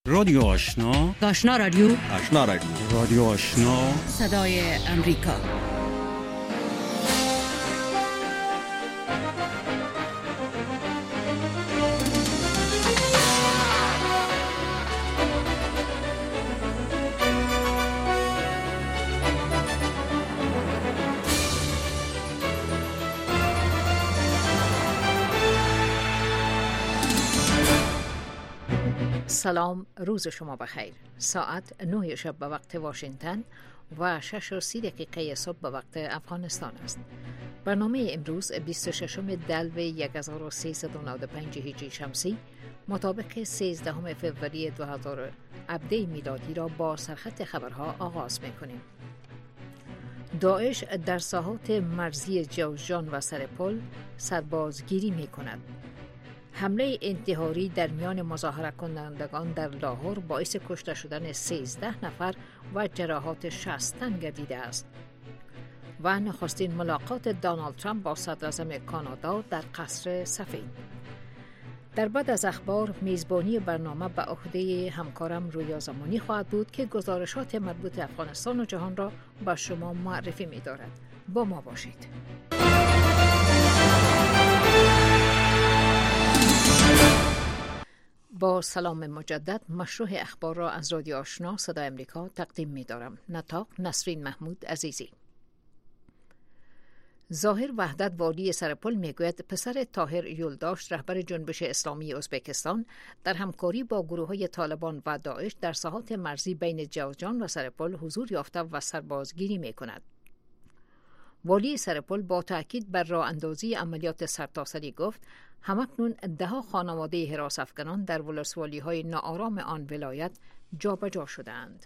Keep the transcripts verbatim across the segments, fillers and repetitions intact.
رادیو آشنا، آشنا رادیو، آشنا رادیو، رادیو آشنا، صدای امریکا. سلام، روز شما بخیر. ساعت نه شب به وقت واشنگتن و شش و سی دقیقه صبح به وقت افغانستان است. برنامه امروز بیست و ششم دلو هزار و سیصد و نود و پنج هجری شمسی مطابق سیزدهم فوریه دو هزار عبده میلادی را با سرخط خبرها آغاز می‌کنیم. داعش در ساحات مرزی جوزجان و سرپل سربازگیری می‌کند. حمله انتحاری در میان مظاهره کنندگان در لاهور باعث کشته شدن سیزده نفر و جراحات شصت تن گردیده است. و نخستین ملاقات دونالد ترامپ با صدراعظم کانادا در قصر سفید. در بعد از اخبار میزبانی برنامه به عهده همکارم رویا زمانی خواهد بود که گزارشات مربوط افغانستان و جهان را به شما معرفی می دارد. با ما باشید. با سلام مجدد، مشروع اخبار را از رادیو آشنا صدای امریکا تقدیم می دارم. نطاق نسرین محمود عزیزی. ظاهر وحدت والی سرپل می گوید پسر طاهر یولداشت رهبر جنبش اسلامی ازبکستان در همکاری با گروه های طالبان و داعش در ساحات مرزی بین جوزجان و سرپل حضور یافته و سربازگیری می کند. والی سرپل با تاکید بر راه اندازی عملیات سرتاسری گفت همکنون ده ها خانواده حراس افغانان در ولسوالی های ناآرام آن ولایت جابجا شدند.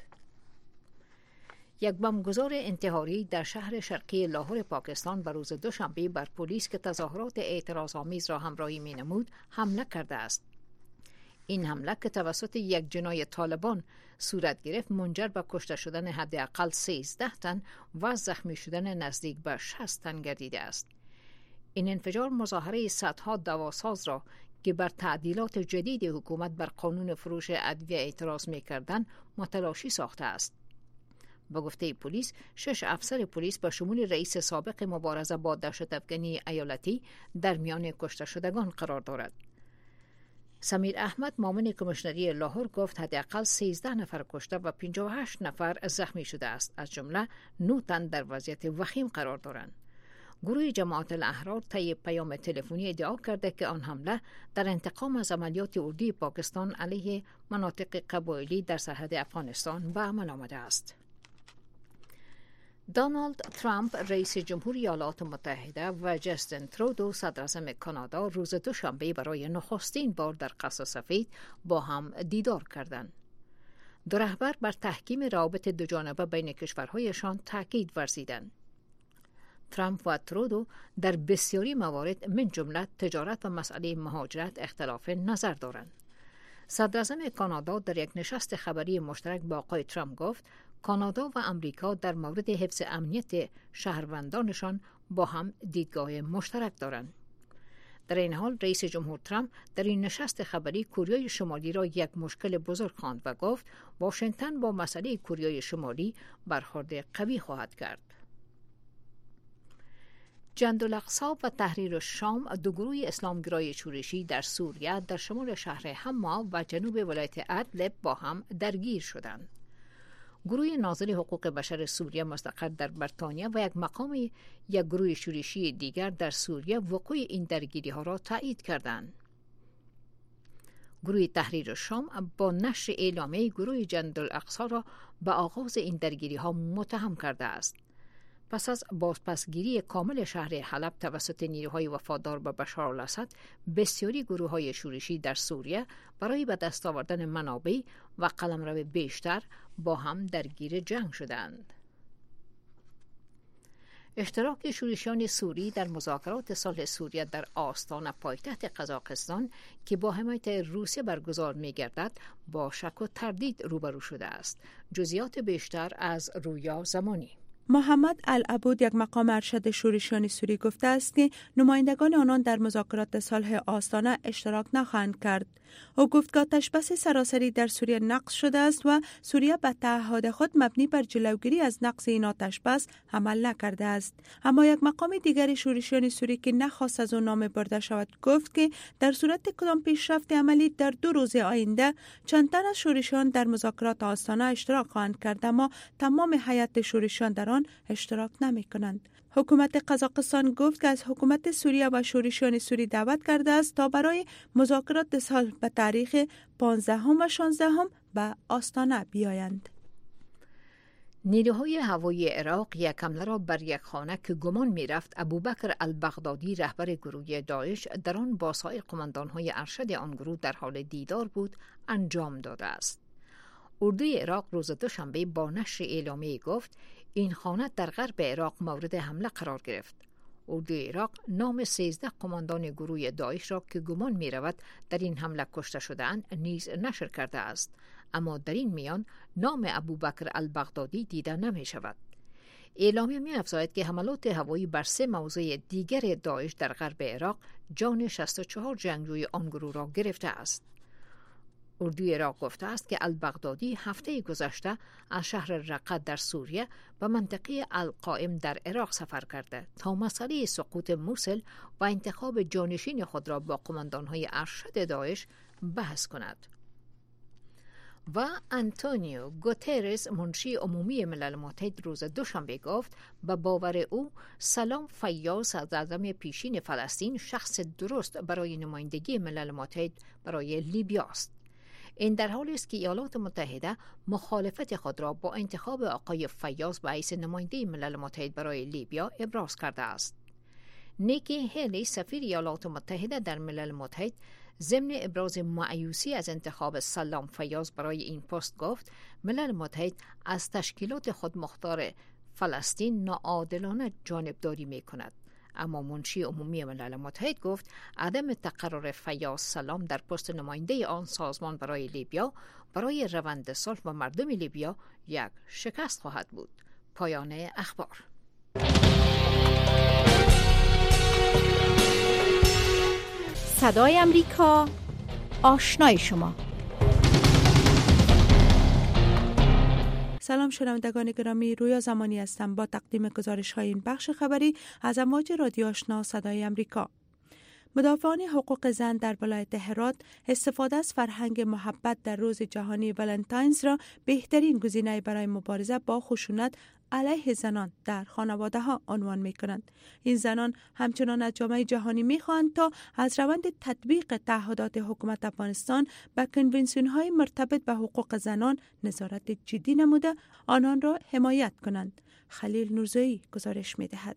یک بمبگذار انتحاری در شهر شرقی لاهور پاکستان به روز دوشنبه بر پلیس که تظاهرات اعتراض‌آمیز را همراهی می‌نمود حمله کرده است. این حمله که توسط یک جنای طالبان صورت گرفت منجر به کشته شدن حداقل سیزده تن و زخمی شدن نزدیک به شصت تن گردیده است. این انفجار مظاهره صدها دواساز را که بر تعدیلات جدید حکومت بر قانون فروش ادویه اعتراض می‌کردند متلاشی ساخته است. با گفته پلیس، شش افسر پلیس به شمول رئیس سابق مبارزه با دهشت افغانی ایالتی در میان کشته شدگان قرار دارد. سمیر احمد معاون کمیشنری لاهور گفت حداقل سیزده نفر کشته و پنجاه و هشت نفر زخمی شده است، از جمله نه تن در وضعیت وخیم قرار دارند. گروه جماعت الاحرار طی پیام تلفنی ادعا کرده که آن حمله در انتقام از عملیات اردوی پاکستان علیه مناطق قبایلی در سرحد افغانستان به عمل آمده است. دونالد ترامپ رئیس جمهوری ایالات متحده و جاستین ترودو صدراعظم کانادا روز دوشنبه برای نخستین بار در قصر سفید با هم دیدار کردند. دو رهبر بر تحکیم روابط دوجانبه بین کشورهایشان تاکید ورزیدند. ترامپ و ترودو در بسیاری موارد من جمله تجارت و مسئله مهاجرت اختلاف نظر دارند. صدراعظم کانادا در یک نشست خبری مشترک با آقای ترامپ گفت کانادا و امریکا در مورد حفظ امنیت شهروندانشان با هم دیدگاه مشترک دارند. در این حال رئیس جمهور ترامپ در این نشست خبری کوریای شمالی را یک مشکل بزرگ خواند و گفت واشنگتن با مسئله کوریای شمالی برخورد قوی خواهد کرد. جندالاقصی و تحریر الشام، دو گروه اسلامگرای شورشی در سوریه در شمال شهر حما و جنوب ولایت ادلب با هم درگیر شدند. گروه ناظر حقوق بشر سوریه مستقر در بریتانیا و یک مقام یک گروه شورشی دیگر در سوریه وقوع این درگیری ها را تایید کردند. گروه تحریر الشام با نشر اعلامیه گروه جندالاقصی را به آغاز این درگیری ها متهم کرده است. پس از بازپسگیری کامل شهر حلب توسط نیروهای وفادار به بشار الاسد، بسیاری گروه‌های شورشی در سوریه برای به دست آوردن منابع و قلمرو بیشتر با هم درگیر جنگ شدند. اشتراک شورشیان سوری در مذاکرات صلح سوریه در آستان پایتخت قزاقستان که با حمایت روسیه برگزار می‌گردد با شک و تردید روبرو شده است. جزئیات بیشتر از رویا زمانی. محمد العبود، یک مقام ارشد شورشیان سوری، گفته است که نمایندگان آنان در مذاکرات صلح آستانه اشتراک نخواهند کرد. او گفت که آتش‌بس سراسری در سوریه نقض شده است و سوریه به تعهد خود مبنی بر جلوگیری از نقض این آتش‌بس عمل نکرده است. اما یک مقام دیگر شورشیان سوری که نخواست از آن نام برده شود گفت که در صورت کدام پیشرفت عملی در دو روز آینده چند تن از شورشیان در مذاکرات آستانه اشتراک خواهند کرد، اما تمام هیئت شورشیان در آن اشتراک نمی کنند. حکومت قزاقستان گفت که از حکومت سوریه و شورشیان سوری دعوت کرده است تا برای مذاکرات صلح به تاریخ پانزدهم و شانزدهم به آستانه بیایند. نیروهای هوایی عراق یک حمله را بر یک خانه که گمان می رفت ابوبکر البغدادی رهبر گروه داعش در آن با سایر قماندانهای ارشد آن گروه در حال دیدار بود انجام داده است. اردوی عراق روز دوشنبه با نشر اعلامیه گفت این خانه در غرب عراق مورد حمله قرار گرفت. اردوی عراق نام سیزده قماندان گروه داعش را که گمان می رود در این حمله کشته شده‌اند نیز نشر کرده است، اما در این میان نام ابوبکر البغدادی دیده نمی شود. اعلامیه می افزاید که حملات هوایی بر سه موضع دیگر داعش در غرب عراق جان شصت و چهار جنگجوی آن گروه را گرفته است. اردوی عراق گفته است که البغدادی هفته گذشته از شهر رقه در سوریه به منطقه القائم در عراق سفر کرده تا مسئله سقوط موسل و انتخاب جانشین خود را با قماندانهای ارشد داعش بحث کند. و آنتونیو گوترس، منشی عمومی ملل متحد، روز دوشنبه گفت به باور او سلام فیاض، صدراعظم پیشین فلسطین، شخص درست برای نمایندگی ملل متحد برای لیبیا است. این در حالی است که ایالات متحده مخالفت خود را با انتخاب آقای فیاض به حیث نماینده ملل متحد برای لیبیا ابراز کرده است. نیکی هیلی، سفیر ایالات متحده در ملل متحد، ضمن ابراز مایوسی از انتخاب سلام فیاض برای این پست گفت ملل متحد از تشکیلات خود مختار فلسطین ناعادلانه جانبداری می کند. اما منشی عمومی ملل متحد گفت عدم تقرر فیاض سلام در پست نماینده آن سازمان برای لیبیا برای روند صلح و مردم لیبیا یک شکست خواهد بود. پایان اخبار. صدای امریکا، آشنای شما. سلام شنوندگان گرامی، رویا زمانی هستم با تقدیم گزارش های این بخش خبری از امواج رادیو آشنا صدای امریکا. مدافعان حقوق زن در ولایت هرات استفاده از فرهنگ محبت در روز جهانی ولنتاینز را بهترین گزینه برای مبارزه با خشونت علیه زنان در خانواده ها عنوان می کنند. این زنان همچنان از جامعه جهانی می خواهند تا از روند تطبیق تعهدات حکومت افغانستان به کنونسیون های مرتبط به حقوق زنان نظارت جدی نموده آنان را حمایت کنند. خلیل نورزایی گزارش می دهد.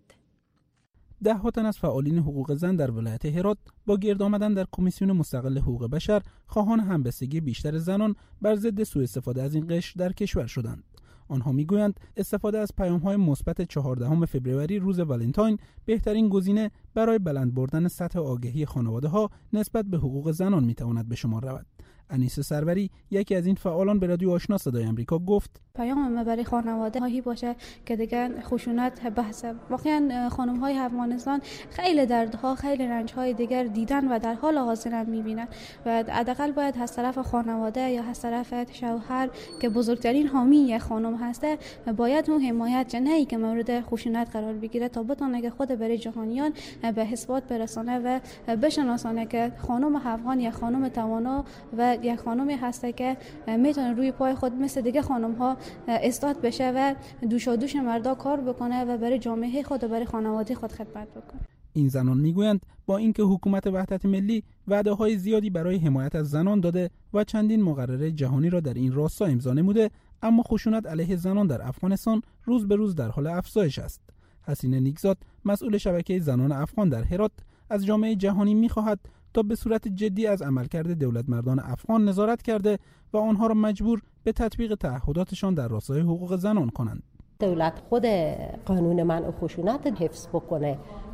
ده ها تن از فعالین حقوق زن در ولایت هرات با گرد آمدن در کمیسیون مستقل حقوق بشر خواهان همبستگی بیشتر زنان بر ضد سوء استفاده از این قشر در کشور شدند. آنها میگویند استفاده از پیام‌های مثبت چهاردهم فوریه روز ولنتاین بهترین گزینه برای بلند بردن سطح آگاهی خانواده‌ها نسبت به حقوق زنان میتواند به شمار رود. انیس سروری، یکی از این فعالان، به رادیو آشنا صدای امریکا گفت پیام ما برای خانواده هایی باشه که دیگه خشونت بحثه. واقعا خانم های افغانستان خیلی دردها، خیلی رنج های دیگر دیدن و در حال حاضر هم میبینن و حداقل باید از طرف خانواده یا از طرف شوهر که بزرگترین حامی یک خانم هسته باید اون حمایت جنایی که مورد خشونت قرار بگیره تا بتونه که خود برای جهانیان به اثبات برسانه و بشناسانه که خانم افغان یک خانم توانا و یک خانمی هسته که میتونه روی پای خود مثل دیگه خانم ها استاد بشه و دوشا دوش مردا کار بکنه و برای جامعه خود و برای خانواده خود خدمت بکنه. این زنان میگویند با اینکه حکومت وحدت ملی وعده‌های زیادی برای حمایت از زنان داده و چندین مقرره جهانی را در این راستا امضا نموده، اما خشونت علیه زنان در افغانستان روز به روز در حال افزایش است. حسینه نیکزاد، مسئول شبکه زنان افغان در هرات، از جامعه جهانی می‌خواهد تا به صورت جدی از عملکرد دولت مردان افغان نظارت کرده و آنها را مجبور به تطبیق تعهداتشان در راستای حقوق زنان کنند. دولت خود قانون منع خشونت حفظ بکنه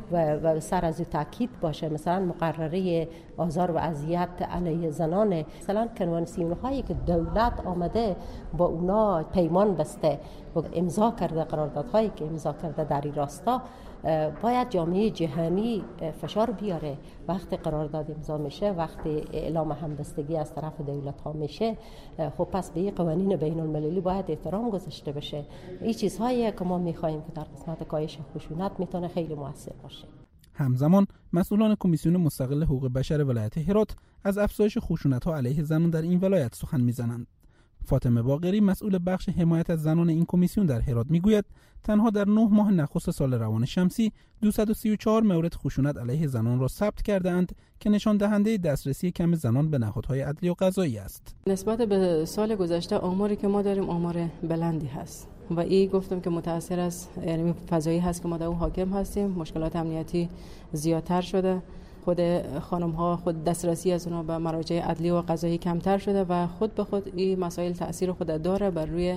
و, و سر از تاکید باشه. مثلا مقرره آزار و اذیت علیه زنان، مثلا کنوانسیون هایی که دولت آمده با اونا پیمان بسته و امضا کرده، قراردادهایی که امضا کرده در این راستا، باید جامعه جهانی فشار بیاره. وقتی قرارداد امضا میشه، وقتی اعلام همبستگی از طرف دولت ها میشه، خب پس به این قوانین بین المللی باید احترام گذاشته بشه. این چیزهایی که ما میخوایم که در قسمت کاهش خشونت میتونه خیلی موثر باشه. همزمان مسئولان کمیسیون مستقل حقوق بشر ولایت هرات از افزایش خشونت‌ها علیه زنان در این ولایت سخن میزنند. فاطمه باقری مسئول بخش حمایت از زنان این کمیسیون در هرات میگوید تنها در نه ماه نخست سال روان شمسی دویست و سی و چهار مورد خشونت علیه زنان را ثبت کرده‌اند که نشان دهنده دسترسی کم زنان به نهادهای عدلی و قضایی است. نسبت به سال گذشته آماری که ما داریم آمار بلندی هست و این گفتم که متأثر از یعنی فضایی هست که ما در اون حاکم هستیم. مشکلات امنیتی زیادتر شده، خود خانم ها خود دسترسی از اونها به مراجع عدلی و قضایی کمتر شده و خود به خود این مسائل تأثیر خود داره بر روی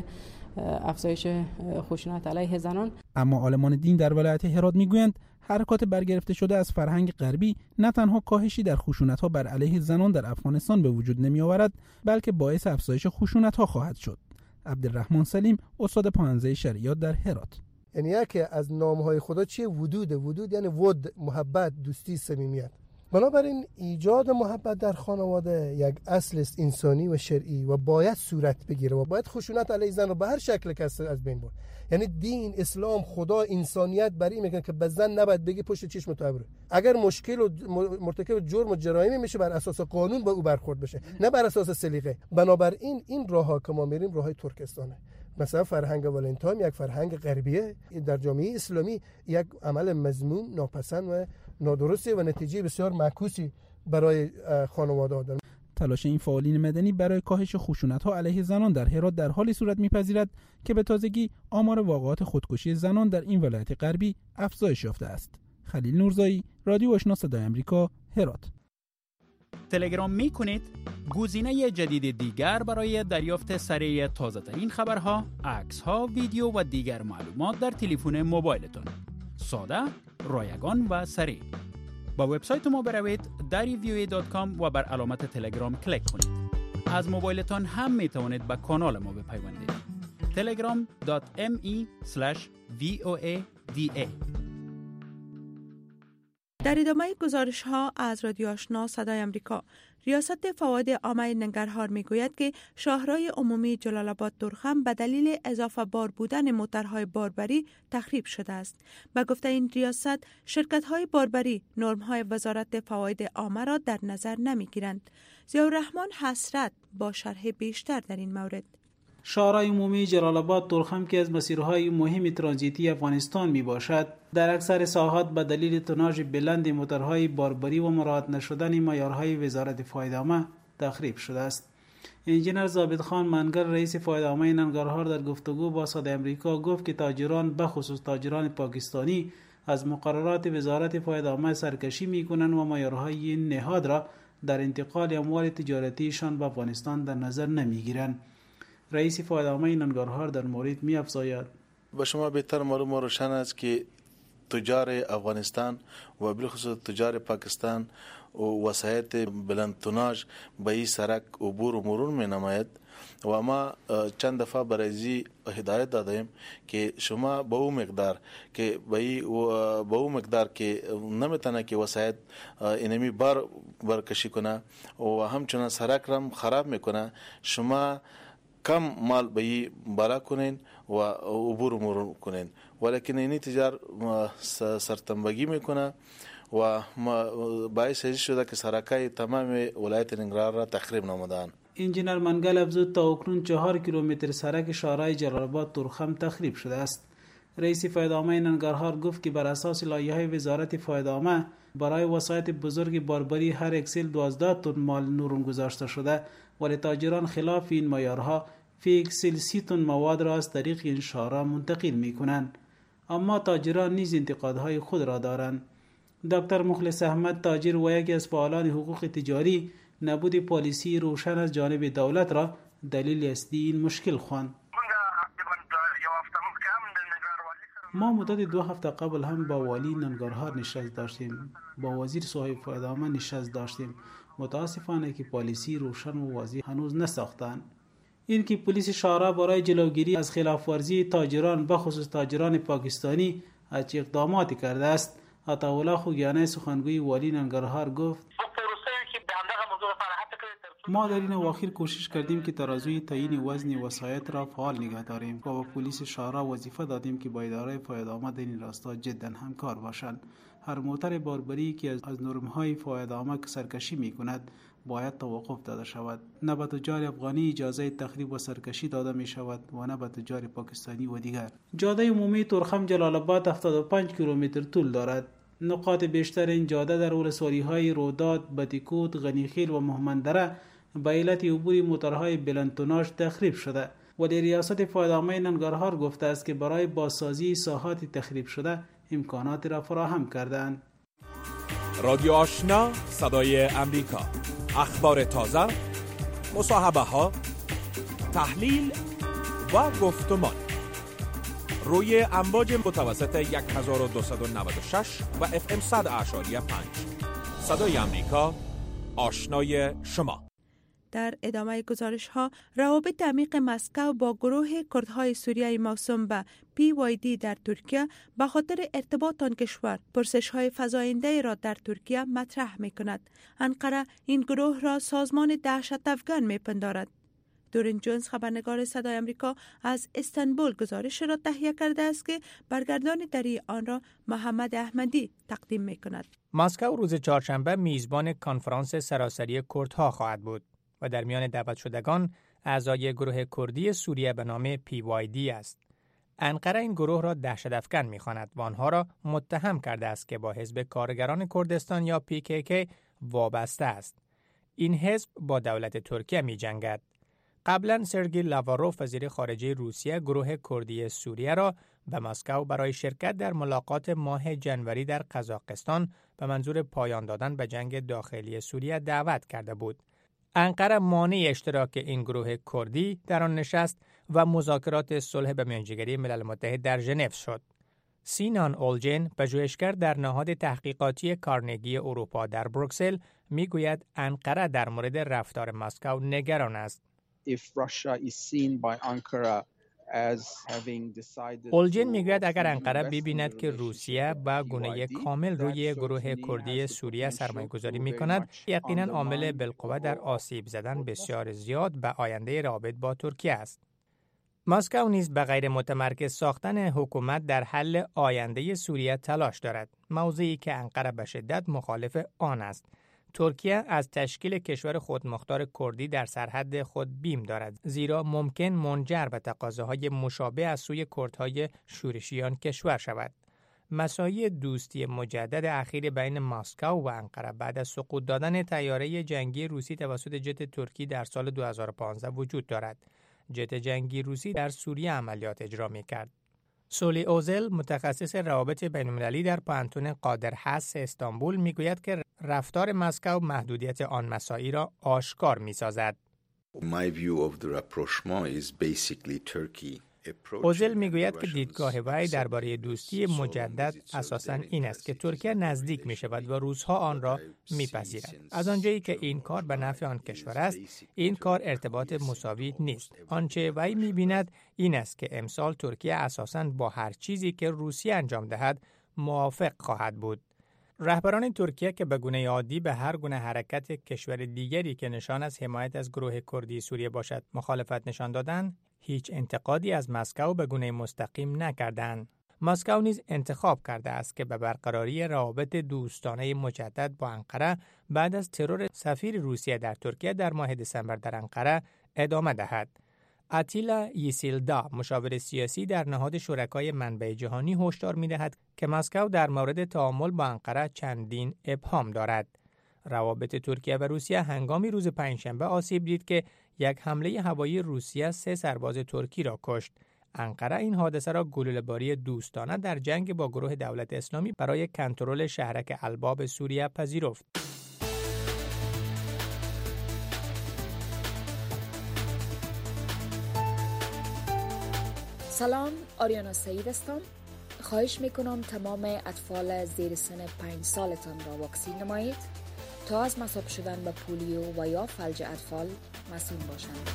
افزایش خشونت علیه زنان. اما عالمان دین در ولایت هرات میگویند حرکات برگرفته شده از فرهنگ غربی نه تنها کاهشی در خشونت‌ها بر علیه زنان در افغانستان به وجود نمی‌آورد، بلکه باعث افزایش خشونت‌ها خواهد شد. عبدالرحمن سلیم، استاد پانزده شریعت در هرات: یعنی یکی از نام‌های خدا چیه؟ ودود. ودود یعنی ود، محبت، دوستی، صمیمیت. بنابراین ایجاد محبت در خانواده یک اصل است انسانی و شرعی و باید صورت بگیره و باید خشونت علیه زن رو به هر شکل که از بین برد. یعنی دین، اسلام، خدا، انسانیت برای میگن که به زن نباید بگی پشت چشم تو ابرو. اگر مشکل و مرتکب جرم و جرایمی میشه بر اساس قانون با او برخورد بشه، نه بر اساس سلیقه. بنابراین این راهها که ما میریم راههای ترکستانه. مثلا فرهنگ ولنتاین یک فرهنگ غربیه، در جامعه اسلامی یک عمل مذموم، ناپسند و نادرسته و نتیجه بسیار معکوسی برای خانواده داره. تلاش این فعالین مدنی برای کاهش خشونت‌ها علیه زنان در هرات در حالی صورت می‌پذیرد که به تازگی آمار واقعات خودکشی زنان در این ولایت غربی افزایش یافته است. خلیل نورزایی، رادیو آشنا صدای آمریکا، هرات. تلگرام می‌کنید؟ گزینه جدید دیگر برای دریافت سریع تازه‌ترین خبرها، عکس‌ها، ویدیو و دیگر معلومات در تلفن موبایلتان. ساده، رایگان و سریع. با وبسایت ما بروید دری وی او ای دات کام و بر علامت تلگرام کلیک کنید. از موبایلتان هم می توانید به کانال ما بپیوندید. تلگرام دات ام ای اسلش وی او ای دی ای. در ادامه گزارش ها از رادیو آشنا صدای آمریکا، ریاست فواید عامه ننگرهار میگوید که شاهراه عمومی جلال آباد تورخم به دلیل اضافه بار بودن موترهای باربری تخریب شده است. به گفته این ریاست، شرکت های باربری نرم های وزارت فواید عامه را در نظر نمی گیرند. ضیاءالرحمن حسرت با شرح بیشتر در این مورد. شاهراه عمومی جلال آباد تورخم که از مسیرهای مهم ترانزیتی افغانستان می باشد، در اکثر ساحات به دلیل توناژ بلند موترهای باربری و مراعات نشدن معیارهای وزارت فواید عامه تخریب شده است. انجینر ضابط خان منگر، رئیس فواید عامه ننگرهار، در گفتگو با صدای آمریکا گفت که تاجران به خصوص تاجران پاکستانی از مقررات وزارت فواید عامه سرکشی می کنند و معیارهای این نهاد را در انتقال اموال تجارتیشان به افغانستان در نظر نمی گیرند. رئیس فواید عامه ننگرهار در مورد می افزاید: به شما بهتر معلوم و روشن است که تجار افغانستان و بالخصوص تجار پاکستان و وسایط بلند توناژ به این سرک عبور و مرور می نماید و ما چند دفعه برای هدایت دادیم که شما به او مقدار که به او مقدار که نمیتونه که وسایط اینمی بار برکشی کنه و همچنان سرک را خراب میکنه، شما کم مال به بالا کنین و عبور و مرور کنین، ولیکن این تجار سرتنبگی میکنه و باعث شده که سرکای تمام ولایت ننگرهار را تخریب نمودند. انجینر منگل افزود تا اکنون چهار کیلومتر سرک شاهراه جلال آباد تورخم تخریب شده است. رئیس فواید عامه ننگرهار گفت که بر اساس لایحه وزارت فواید عامه برای وسایط بزرگ باربری هر اکسل دوازده تن مال نورم گذاشته شده، ولی تاجران خلاف این معیارها فی اکسل سی تن مواد را از طریق این شاهراه منتقل می کنند. اما تاجران نیز انتقادهای خود را دارند. دکتر مخلص احمد، تاجر و یکی از فعالان حقوق تجاری، نبود پالیسی روشن از جانب دولت را دلیل اصلی این مشکل خواند. ما مدت دو هفته قبل هم با والی ننگرهار نشست داشتیم، با وزیر صحیفه ادامه نشست داشتیم. متاسفانه که پالیسی روشن و واضح هنوز نساختند. این که پلیس شارع برای جلوگیری از خلاف ورزی تاجران به خصوص تاجران پاکستانی از اقداماتی کرده است. عطاالله خوگیانی سخنگوی والی ننگرهار گفت ما در این اواخر کوشش کردیم که ترازوی تعیین وزن وسایط را فعال نگه داریم و با پلیس شارع وظیفه دادیم که با اداره فایده‌آمد در این راستا جدا همکار باشند. هر موتر باربری که از نرم‌های فایده‌آمد سرکشی می‌کند باید توقف داده شود. نه به تجار افغانی اجازه تخریب و سرکشی داده می شود و نه به تجار پاکستانی و دیگر. جاده عمومی تورخم جلال آباد هفتاد و پنج کیلومتر طول دارد. نقاط بیشتر این جاده در ولسوالی‌های روداد، بتیکوت، غنیخیل و مهمندره به علت عبور موترهای بلندتوناژ تخریب شده. ولی ریاست فایده‌آمد ننگرهار گفته است که برای بازسازی ساحات تخریب شده امکانات را فراهم کردند. رادیو آشنا، صدای امریکا، اخبار تازه، مصاحبه ها، تحلیل و گفتمان روی امواج متوسط هزار و دویست و نود و شش و اف ام صد اعشاری پنج. صدای امریکا، آشنای شما. در ادامه گزارش ها، روابط عمیق مسکو با گروه کردهای سوریه موسوم به پی وای دی در ترکیه به خاطر ارتباط آن کشور پرسش های فزاینده را در ترکیه مطرح می کند. انقره این گروه را سازمان دهشت افکن می پندارد. دورین جونز خبرنگار صدای آمریکا از استانبول گزارش را تهیه کرده است که برگردان دری آن را محمد احمدی تقدیم می کند. مسکو روز چهارشنبه میزبان کنفرانس سراسری کردها خواهد بود و در میان دعوت شدگان اعضای گروه کردی سوریه به نام پی وای دی است. انقره این گروه را دهشت افکن می‌خواند و آنها را متهم کرده است که با حزب کارگران کردستان یا پی کی کی وابسته است. این حزب با دولت ترکیه می‌جنگد. قبلا سرگئی لاواروف وزیر خارجه روسیه گروه کردی سوریه را به مسکو برای شرکت در ملاقات ماه جنوری در قزاقستان به منظور پایان دادن به جنگ داخلی سوریه دعوت کرده بود. انقره مانع اشتراک این گروه کردی در آن نشست و مذاکرات صلح به‌میانجیگری ملل متحد در ژنو شد. سینان اولجن، پژوهشگر در نهاد تحقیقاتی کارنگی اروپا در بروکسل، میگوید انقره در مورد رفتار مسکو نگران است. اولجن میگوید اگر انقره ببیند که روسیه به گونه کامل روی گروه کردی سوریه سرمایه‌گذاری می‌کند، یقیناً عامل بالقوه در آسیب زدن بسیار زیاد به آینده روابط با ترکیه است. مسکو نیز به غیر متمرکز ساختن حکومت در حل آینده سوریه تلاش دارد، موضوعی که انقره به شدت مخالف آن است. ترکیه از تشکیل کشور خودمختار کردی در سرحد خود بیم دارد، زیرا ممکن منجر به تقاضاهای مشابه از سوی کردهای شورشیان کشور شود. مساعی دوستی مجدد اخیر بین مسکو و انقره بعد از سقوط دادن طیاره جنگی روسی توسط جت ترکی در سال دو هزار و پانزده وجود دارد. جت جنگی روسی در سوریه عملیات اجرا می‌کرد. سولی اوزل، متخصص روابط بین‌المللی در پانتون قادر حس استانبول، میگوید که رفتار مسکو محدودیت آن مساعی را آشکار می‌سازد. اوزل میگوید که دیدگاه وی درباره دوستی مجدد اساساً این است که ترکیه نزدیک می شود و روس‌ها آن را میپذیرند. از آنجایی که این کار به نفع آن کشور است، این کار ارتباط مساوی نیست. آنچه وی میبیند این است که امسال ترکیه اساساً با هر چیزی که روسیه انجام دهد موافق خواهد بود. رهبران ترکیه که به گونه عادی به هر گونه حرکت کشور دیگری که نشان از حمایت از گروه کردی سوریه باشد مخالفت نشان دادند، هیچ انتقادی از مسکو به گونه مستقیم نکردند. مسکو نیز انتخاب کرده است که به برقراری روابط دوستانه مجدد با انقره بعد از ترور سفیر روسیه در ترکیه در ماه دسامبر در انقره ادامه دهد. اتیلا یسیلدا، مشاور سیاسی در نهاد شرکای منبع جهانی، هشدار می‌دهد که مسکو در مورد تعامل با انقره چندین ابهام دارد. روابط ترکیه و روسیه هنگامی روز پنجشنبه آسیب دید که یک حمله هوایی روسیه سه سرباز ترکی را کشت. انقره این حادثه را گلوله‌باری دوستانه در جنگ با گروه دولت اسلامی برای کنترل شهرک الباب سوریه پذیرفت. سلام، آریانا سعید هستم. خواهش میکنم تمام اطفال زیر سن پنج سالتان را واکسین نمایید تا از مصاب شدن به پولیو و یا فلج اطفال مسئول باشند.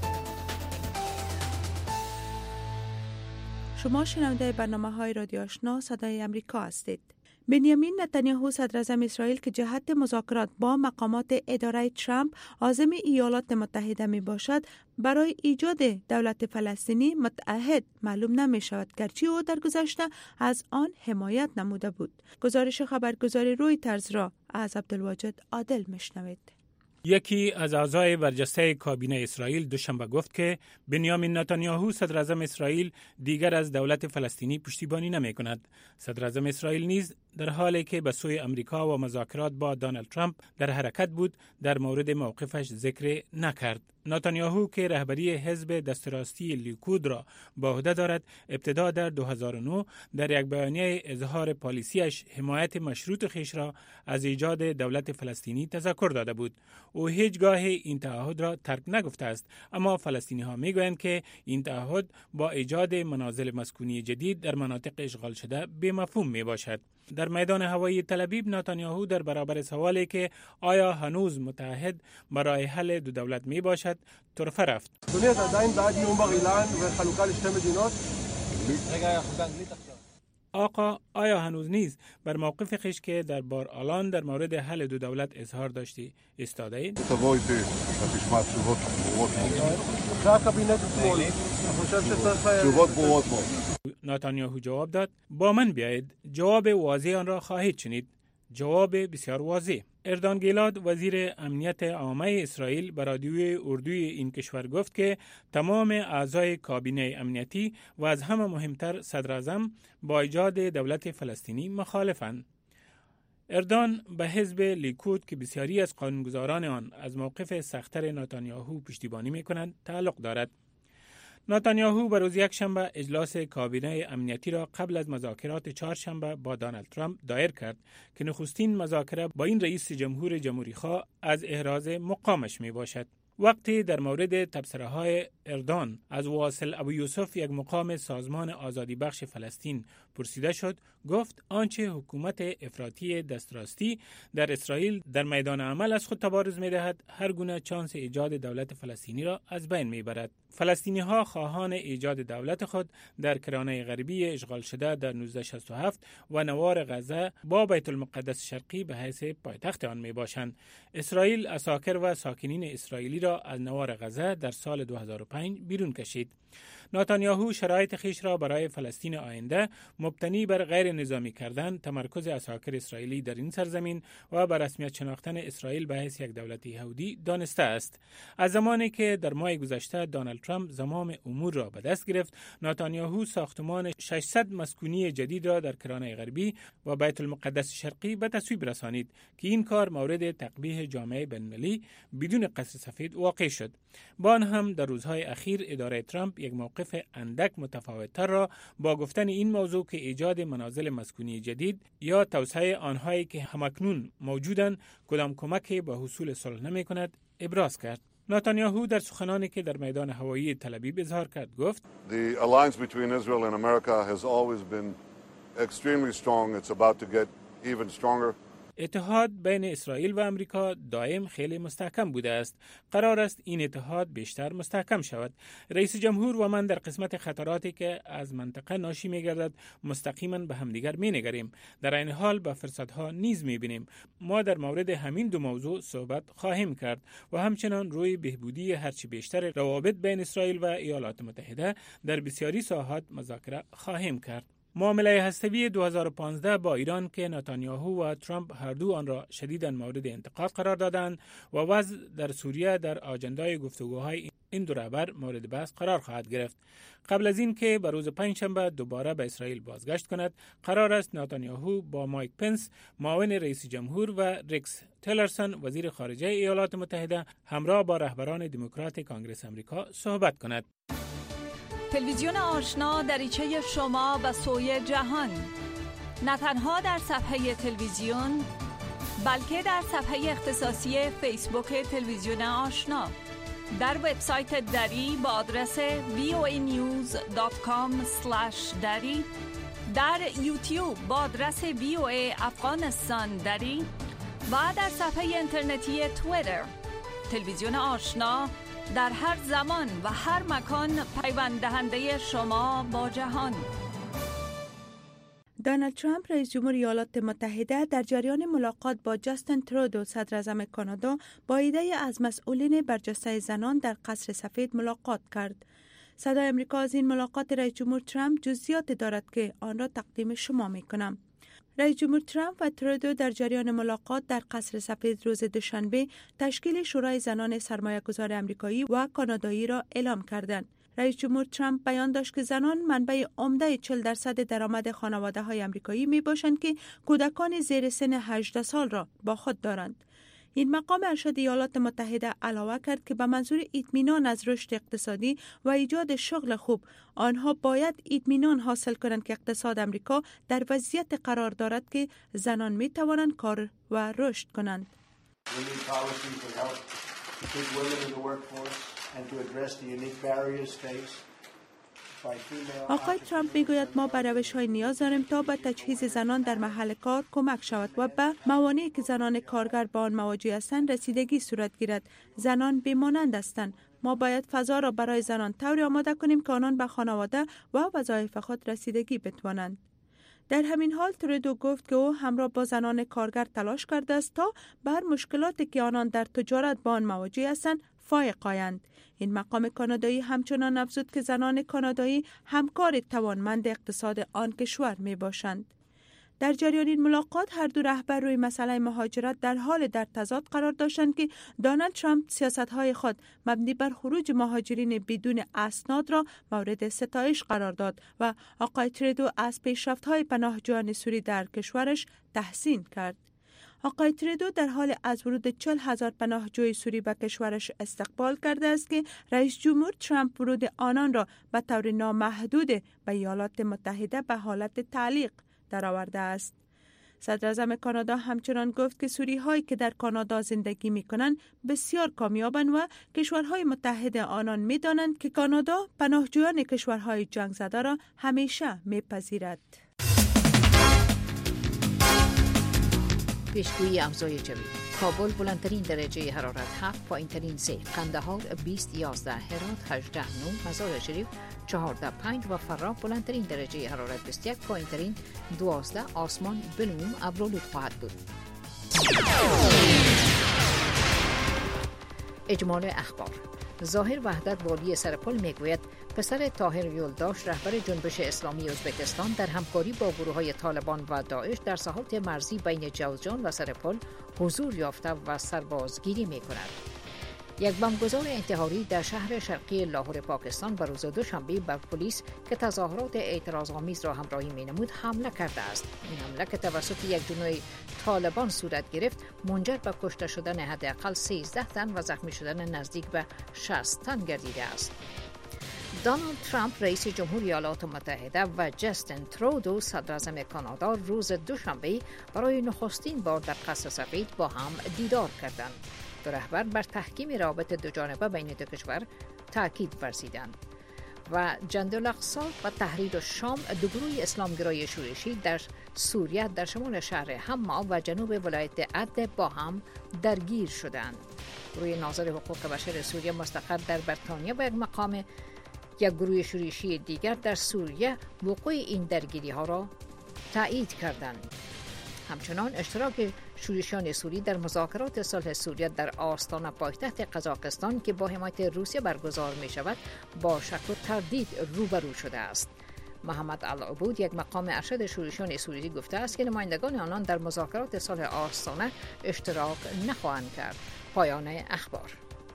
شما شنونده برنامه های رادیو آشنا صدای امریکا هستید. بنیامین نتانیاهو صدراعظم اسرائیل که جهت مذاکرات با مقامات اداره ترامپ عازم ایالات متحده می باشد، برای ایجاد دولت فلسطینی متحد معلوم نمی شود، گرچه او در گذشته از آن حمایت نموده بود. گزارش خبرگزاری رویترز را از عبدالواجد عادل میشنوید. یکی از اعضای برجسته کابینه اسرائیل دوشنبه گفت که بنیامین نتانیاهو صدراعظم اسرائیل دیگر از دولت فلسطینی پشتیبانی نمی کند. صدراعظم اسرائیل نیز در حالی که به سوی امریکا و مذاکرات با دونالد ترامپ در حرکت بود، در مورد موقفش ذکر نکرد. نتانیاهو که رهبری حزب دستراستی لیکود را به عهده دارد، ابتدا در دو هزار و نه در یک بیانیه اظهار پالیسیش حمایت مشروط خیش را از ایجاد دولت فلسطینی تذکر داده بود. او هیچگاه این تعهد را ترک نگفته است، اما فلسطینی ها می گویند که این تعهد با ایجاد منازل مسکونی جدید در مناطق اشغال شده بی مفهوم می باشد. در میدان هوایی تل‌آویو نتانیاهو در برابر سوالی که آیا هنوز متحد برای حل دو دولت می باشد طرفه رفت. آقا، آیا هنوز نیز بر موقف خیش که در بار آلان در مورد حل دو دولت اظهار داشتی ایستاده اید؟ نتانیاهو جواب داد: با من بیایید، جواب واضح آن را خواهید شنید. جواب بسیار واضح. اردان گیلاد وزیر امنیت عامه اسرائیل به رادیوی اردوی این کشور گفت که تمام اعضای کابینه امنیتی و از همه مهمتر صدراعظم با ایجاد دولت فلسطینی مخالفند. اردان به حزب لیکود که بسیاری از قانونگذاران آن از موقف سخت‌تر نتانیاهو پشتیبانی می‌کنند تعلق دارد. نتانیاهو بر روز یک شنبه اجلاس کابینه امنیتی را قبل از مذاکرات چهارشنبه با دونالد ترامپ دایر کرد که نخستین مذاکره با این رئیس جمهور جمهوری‌خواه از احراز مقامش می باشد. وقتی در مورد تبصره‌های اردان از واصل ابو یوسف، یک مقام سازمان آزادی بخش فلسطین، پرسیده شد، گفت آنچه حکومت افراطی دستراستی در اسرائیل در میدان عمل از خود تبارز می‌دهد، هر گونه چانس ایجاد دولت فلسطینی را از بین می‌برد. فلسطینی‌ها خواهان ایجاد دولت خود در کرانه غربی اشغال شده در نوزده شصت و هفت و نوار غزه با بیت المقدس شرقی به حیث پایتخت آن میباشند. اسرائیل اساکر و ساکنین اسرائیلی را از نوار غزه در سال دو هزار و پنج بیرون کشید. نتانیاهو شرایط خیش را برای فلسطین آینده مبتنی بر غیر نظامی کردن، تمرکز اساکر اسرائیلی در این سرزمین و بر رسمیت شناختن اسرائیل به حیث یک دولت یهودی دانسته است. از زمانی که در ماه گذشته دونالد ترامپ زمام امور را به دست گرفت، نتانیاهو ساختمان ششصد مسکونی جدید را در کرانه غربی و بیت المقدس شرقی به تصویب رسانید که این کار مورد تقبیح جامعه بین‌المللی بدون قصر سفید واقع شد. با آن هم در روزهای اخیر اداره ترامپ یک موقف اندک متفاوت‌تر را با گفتن این موضوع که ایجاد منازل مسکونی جدید یا توسعه آنهایی که همکنون موجودند کدام کمکی به حصول صلح نمی‌کند ابراز کرد. نتانیاهو در سخنانی که در میدان هوایی تل‌آویو اظهار کرد گفت: The alliance between Israel and America has always been extremely strong. It's about to get even stronger. اتحاد بین اسرائیل و امریکا دائم خیلی مستحکم بوده است. قرار است این اتحاد بیشتر مستحکم شود. رئیس جمهور و من در قسمت خطراتی که از منطقه ناشی می‌گردد مستقیما به همدیگر می‌نگریم. در این حال به فرصت‌ها نیز می‌بینیم. ما در مورد همین دو موضوع صحبت خواهیم کرد و همچنان روی بهبودی هرچی بیشتر روابط بین اسرائیل و ایالات متحده در بسیاری ساحات مذاکره خواهیم کرد. معامله هسته‌ای دو هزار و پانزده با ایران که نتانیاهو و ترامپ هر دو آن را شدیداً مورد انتقاد قرار دادند و وضع در سوریه در آجندای گفتگوهای این دو رهبر مورد بحث قرار خواهد گرفت. قبل از این که به روز پنجشنبه دوباره به اسرائیل بازگشت کند، قرار است نتانیاهو با مایک پنس معاون رئیس جمهور و ریکس تیلرسون وزیر خارجه ایالات متحده همراه با رهبران دموکرات کانگرس آمریکا صحبت کند. تلویزیون آشنا دریچه شما به سوی جهان، نه تنها در صفحه تلویزیون بلکه در صفحه اختصاصی فیسبوک تلویزیون آشنا، در وبسایت دری با آدرس وی او ای نیوز دات کام اسلش دری، در یوتیوب با آدرس وی او ای افغانستان دری و در صفحه اینترنتی توییتر. تلویزیون آشنا در هر زمان و هر مکان پیوند دهنده شما با جهان. دونالد ترامپ رئیس جمهور ایالات متحده در جریان ملاقات با جاستین ترودو صدر اعظم کانادا با ایده از مسئولین برجسته زنان در قصر سفید ملاقات کرد. صدای امریکا از این ملاقات رئیس جمهور ترامپ جزئیات دارد که آن را تقدیم شما می کنم. رئیس جمهور ترامپ و ترودو در جریان ملاقات در قصر سفید روز دوشنبه تشکیل شورای زنان سرمایه‌گذار آمریکایی و کانادایی را اعلام کردند. رئیس جمهور ترامپ بیان داشت که زنان منبع عمده چهل درصد درآمد خانواده‌های آمریکایی میباشند که کودکان زیر سن هجده سال را با خود دارند. این مقام ارشد ایالات متحده علاوه کرد که به منظور اطمینان از رشد اقتصادی و ایجاد شغل خوب، آنها باید اطمینان حاصل کنند که اقتصاد آمریکا در وضعیت قرار دارد که زنان می توانند کار و رشد کنند. آقای ترامپ میگوید ما به روش‌های نیاز داریم تا به تجهیز زنان در محل کار کمک شود و به موانعی که زنان کارگر با آن مواجه هستند رسیدگی صورت گیرد. زنان بیمانند هستند. ما باید فضا را برای زنان طوری آماده کنیم که آنان به خانواده و وظایف خود رسیدگی بتوانند. در همین حال ترودو گفت که او همراه با زنان کارگر تلاش کرده است تا بر مشکلاتی که آنان در تجارت با آن مواجه هستند فائق آیند. این مقام کانادایی همچنان افزود که زنان کانادایی همکار توانمند اقتصاد آن کشور می باشند. در جریان این ملاقات هر دو رهبر روی مسئله مهاجرت در حال در تضاد قرار داشتند که دونالد ترامپ سیاست‌های خود مبنی بر خروج مهاجرین بدون اسناد را مورد ستایش قرار داد و آقای ترودو از پیشرفت‌های پناهجویان سوری در کشورش تحسین کرد. آقای ترودو در حال از ورود چهل هزار پناهجوی سوری به کشورش استقبال کرده است که رئیس جمهور ترامپ ورود آنان را به طور نامحدود به ایالات متحده به حالت تعلیق درآورده است. صدر اعظم کانادا همچنان گفت که سوری هایی که در کانادا زندگی می کنند بسیار کامیابند و کشورهای متحد آنان می دانند که کانادا پناهجویان کشورهای جنگ زده را همیشه می پذیرد. پیشگویی اوضاع جوی: کابل بلندترین درجه حرارت هفت، پایینترین سه، قندهار بیست یازده، هرات هجده نه، مزار شریف چهارده پنج و فرا بلندترین درجه حرارت بیست و یک، پایینترین دوازده. آسمان بنوم ابرآلود خواهد بود. اجمال اخبار: ظاهر وحدت والی سرپل میگوید پسر طاهر یلداش رهبر جنبش اسلامی ازبکستان در همکاری با گروه‌های طالبان و داعش در ساحات مرزی بین جوزجان و سرپل حضور یافته و سربازگیری می‌کند. یک بمبگذار انتحاری در شهر شرقی لاهور پاکستان به روز دوشنبه بر پلیس که تظاهرات اعتراض‌آمیز را همراهی می‌نمود حمله کرده است. این حمله که توسط یک جنوی طالبان صورت گرفت منجر به کشته شدن حداقل سیزده تن و زخمی شدن نزدیک به شصت تن گردیده است. دونالد ترامپ رئیس جمهور ایالات متحده و جاستین ترودو صدر اعظم کانادا روز دوشنبه برای نخستین بار در قصر سفید با هم دیدار کردند. دو رهبر بر تحکیم روابط دوجانبه بین دو کشور تاکید ورزیدند و جنگ الاقصی و تحریر الشام دو گروه اسلامگرای شورشی در سوریه در شمال شهر حما و جنوب ولایت عدن با هم درگیر شدند. گروه ناظر حقوق بشر سوریه مستقر در بریتانیا و یک مقام یک گروه شورشی دیگر در سوریه وقوع این درگیری ها را تایید کردند. همچنان اشتراک شورشیان سوری در مذاکرات صلح سوریه در آستانه پایتخت قزاقستان که با حمایت روسیه برگزار می شود با شک و تردید روبرو شده است. محمد العبود یک مقام ارشد شورشیان سوری گفته است که نمایندگان آنان در مذاکرات صلح آستانه اشتراک نخواهند کرد. پایان اخبار.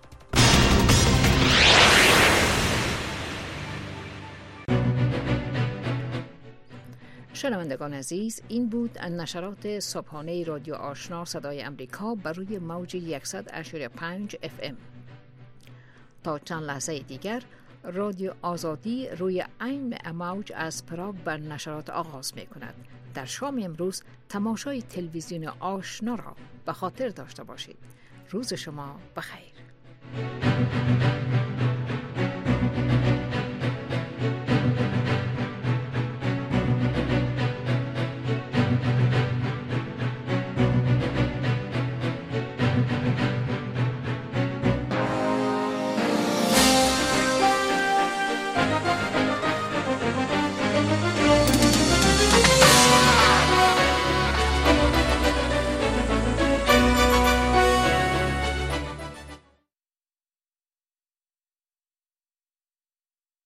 شنوندگان عزیز، این بود نشرات صبحانه رادیو آشنا صدای امریکا بر روی موج صد و یک و پنج اف ام. تا چند لحظه دیگر رادیو آزادی روی این موج از پراگ بر نشرات آغاز می کند. در شام امروز تماشای تلویزیون آشنا را به خاطر داشته باشید. روز شما بخیر.